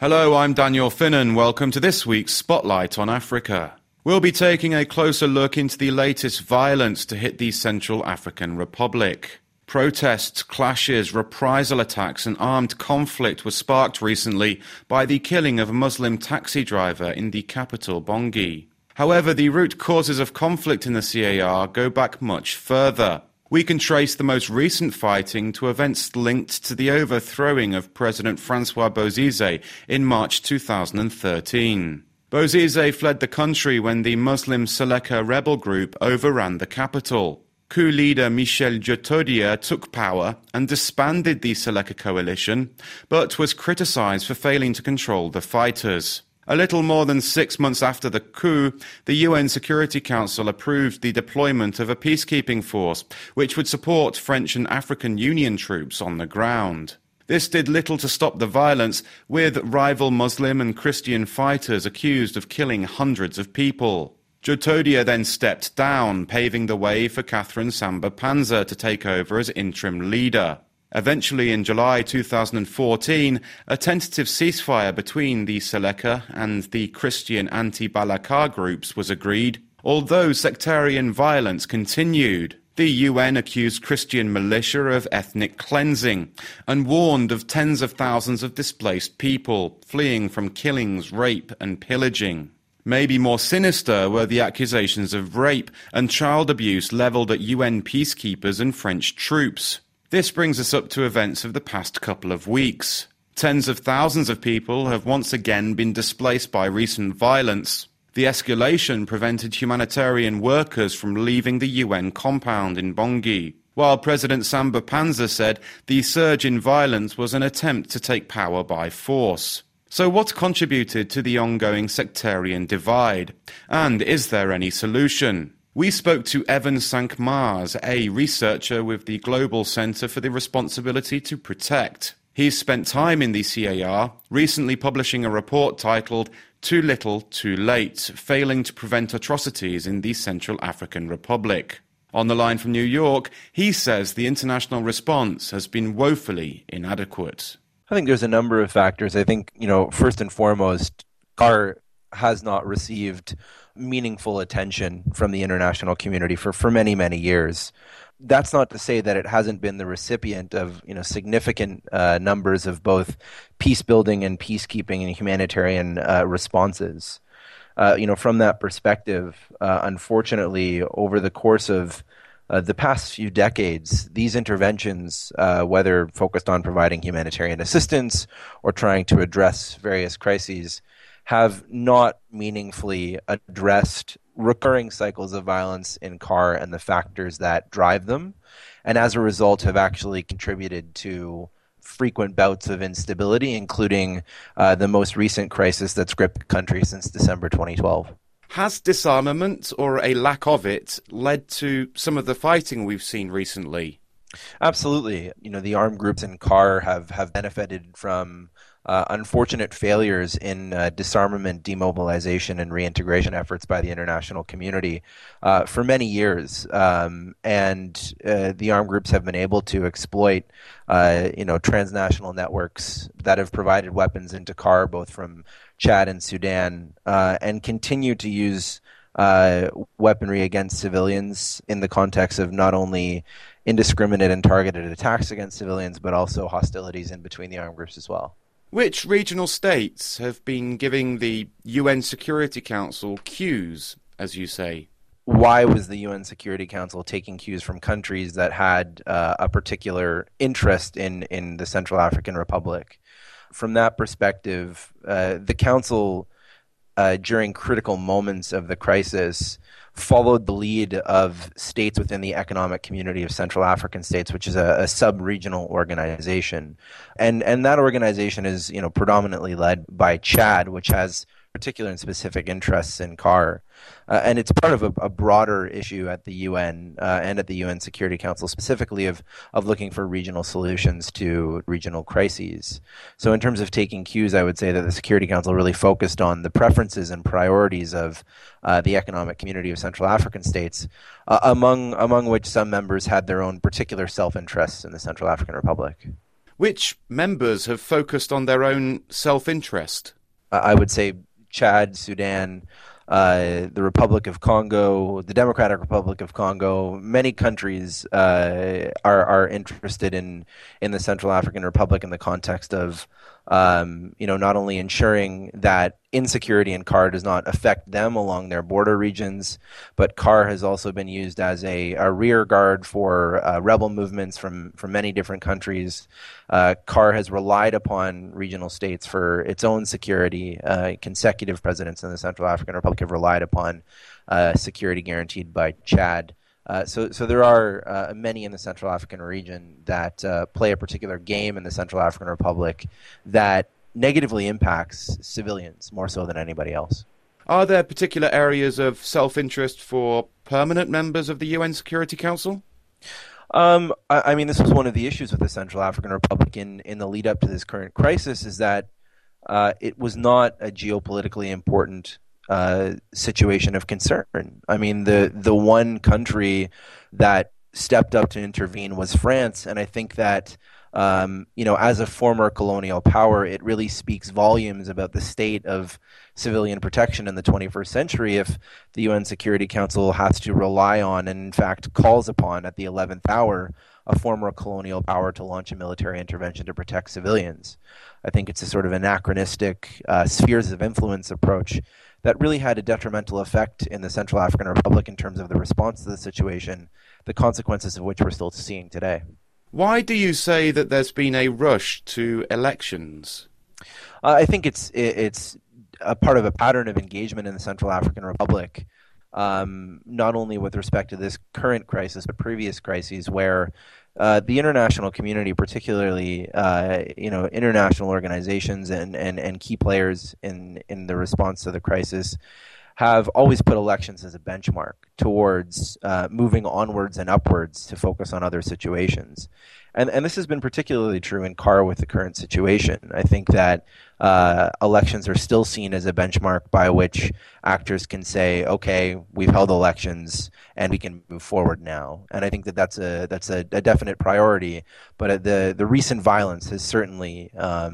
Hello, I'm Daniel Finnan. Welcome to this week's Spotlight on Africa. We'll be taking a closer look into the latest violence to hit the Central African Republic. Protests, clashes, reprisal attacks and armed conflict were sparked recently by the killing of a Muslim taxi driver in the capital, Bangui. However, the root causes of conflict in the CAR go back much further. We can trace the most recent fighting to events linked to the overthrowing of President Francois Bozizé in March 2013. Bozizé fled the country when the Muslim Seleka rebel group overran the capital. Coup leader Michel Djotodia took power and disbanded the Seleka coalition, but was criticized for failing to control the fighters. A little more than 6 months after the coup, the UN Security Council approved the deployment of a peacekeeping force, which would support French and African Union troops on the ground. This did little to stop the violence, with rival Muslim and Christian fighters accused of killing hundreds of people. Djotodia then stepped down, paving the way for Catherine Samba-Panza to take over as interim leader. Eventually, in July 2014, a tentative ceasefire between the Seleka and the Christian anti-Balaka groups was agreed, although sectarian violence continued. The UN accused Christian militia of ethnic cleansing and warned of tens of thousands of displaced people fleeing from killings, rape and pillaging. Maybe more sinister were the accusations of rape and child abuse levelled at UN peacekeepers and French troops. This brings us up to events of the past couple of weeks. Tens of thousands of people have once again been displaced by recent violence. The escalation prevented humanitarian workers from leaving the UN compound in Bangui, while President Samba-Panza said the surge in violence was an attempt to take power by force. So what contributed to the ongoing sectarian divide? And is there any solution? We spoke to Evan Cinq-Mars, a researcher with the Global Centre for the Responsibility to Protect. He's spent time in the CAR, recently publishing a report titled Too Little, Too Late, Failing to Prevent Atrocities in the Central African Republic. On the line from New York, he says the international response has been woefully inadequate. I think there's a number of factors. I think, first and foremost, CAR has not received meaningful attention from the international community for many, many years. That's not to say that it hasn't been the recipient of significant numbers of both peace building and peacekeeping and humanitarian responses. From that perspective, unfortunately, over the course of the past few decades, these interventions, whether focused on providing humanitarian assistance or trying to address various crises, have not meaningfully addressed recurring cycles of violence in CAR and the factors that drive them, and as a result have actually contributed to frequent bouts of instability, including the most recent crisis that's gripped the country since December 2012. Has disarmament, or a lack of it, led to some of the fighting we've seen recently? Absolutely. The armed groups in CAR have benefited from unfortunate failures in disarmament, demobilization, and reintegration efforts by the international community for many years. And the armed groups have been able to exploit, transnational networks that have provided weapons into CAR, both from Chad and Sudan, and continue to use weaponry against civilians in the context of not only indiscriminate and targeted attacks against civilians, but also hostilities in between the armed groups as well. Which regional states have been giving the UN Security Council cues, as you say? Why was the UN Security Council taking cues from countries that had a particular interest in the Central African Republic? From that perspective, the Council, during critical moments of the crisis, followed the lead of states within the Economic Community of Central African States, which is a sub-regional organization. And that organization is, predominantly led by Chad, which has particular and specific interests in CAR. And it's part of a broader issue at the UN and at the UN Security Council, specifically of looking for regional solutions to regional crises. So in terms of taking cues, I would say that the Security Council really focused on the preferences and priorities of the Economic Community of Central African States, among which some members had their own particular self-interests in the Central African Republic. Which members have focused on their own self-interest? I would say Chad, Sudan, the Republic of Congo, the Democratic Republic of Congo. Many countries are interested in the Central African Republic in the context of not only ensuring that insecurity in CAR does not affect them along their border regions, but CAR has also been used as a rear guard for rebel movements from many different countries. CAR has relied upon regional states for its own security. Consecutive presidents in the Central African Republic have relied upon security guaranteed by Chad. So there are many in the Central African region that play a particular game in the Central African Republic that negatively impacts civilians more so than anybody else. Are there particular areas of self-interest for permanent members of the UN Security Council? I mean, this was one of the issues with the Central African Republic in the lead up to this current crisis, is that it was not a geopolitically important situation of concern. I mean, the one country that stepped up to intervene was France, and I think that as a former colonial power, it really speaks volumes about the state of civilian protection in the 21st century if the UN Security Council has to rely on, and in fact calls upon at the 11th hour, a former colonial power to launch a military intervention to protect civilians. I think it's a sort of anachronistic spheres of influence approach that really had a detrimental effect in the Central African Republic in terms of the response to the situation, the consequences of which we're still seeing today. Why do you say that there's been a rush to elections? I think it's a part of a pattern of engagement in the Central African Republic, not only with respect to this current crisis, but previous crises where the international community, particularly international organizations and key players in the response to the crisis, have always put elections as a benchmark towards moving onwards and upwards to focus on other situations. And this has been particularly true in CAR with the current situation. I think that elections are still seen as a benchmark by which actors can say, okay, we've held elections and we can move forward now. And I think that that's a definite priority. But the recent violence has certainly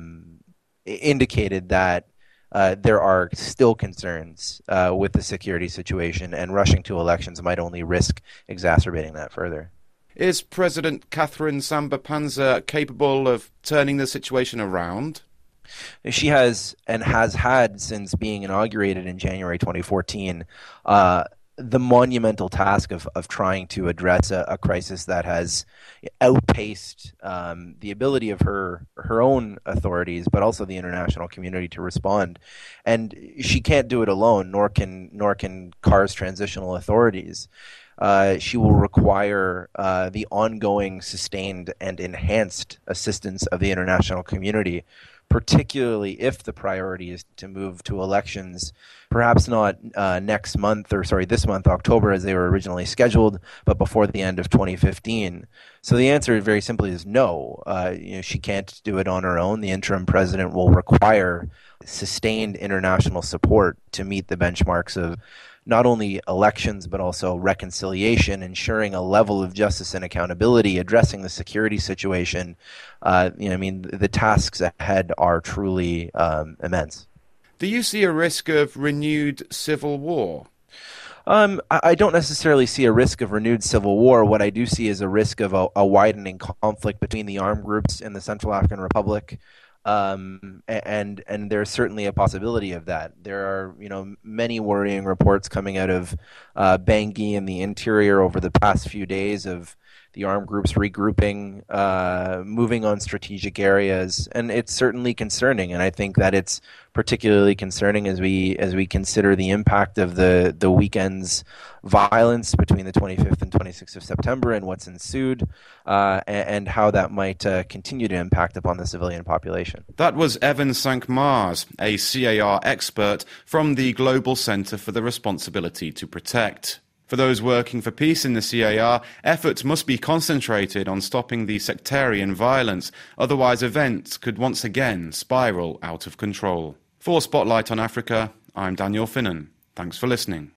indicated that there are still concerns with the security situation, and rushing to elections might only risk exacerbating that further. Is President Catherine Samba-Panza capable of turning the situation around? She has, and has had since being inaugurated in January 2014, the monumental task of trying to address a crisis that has outpaced the ability of her own authorities, but also the international community to respond. And she can't do it alone, nor can CAR's transitional authorities. She will require the ongoing, sustained, and enhanced assistance of the international community, particularly if the priority is to move to elections, perhaps not this month, October, as they were originally scheduled, but before the end of 2015. So the answer very simply is no. She can't do it on her own. The interim president will require sustained international support to meet the benchmarks of not only elections, but also reconciliation, ensuring a level of justice and accountability, addressing the security situation. The tasks ahead are truly immense. Do you see a risk of renewed civil war? I don't necessarily see a risk of renewed civil war. What I do see is a risk of a widening conflict between the armed groups in the Central African Republic. And there's certainly a possibility of that. There are, many worrying reports coming out of Bangui and the interior over the past few days of the armed groups regrouping, moving on strategic areas, and it's certainly concerning. And I think that it's particularly concerning as we consider the impact of the weekend's violence between the 25th and 26th of September and what's ensued, and how that might continue to impact upon the civilian population. That was Evan Cinq-Mars, a CAR expert from the Global Center for the Responsibility to Protect. For those working for peace in the CAR, efforts must be concentrated on stopping the sectarian violence, otherwise events could once again spiral out of control. For Spotlight on Africa, I'm Daniel Finnan. Thanks for listening.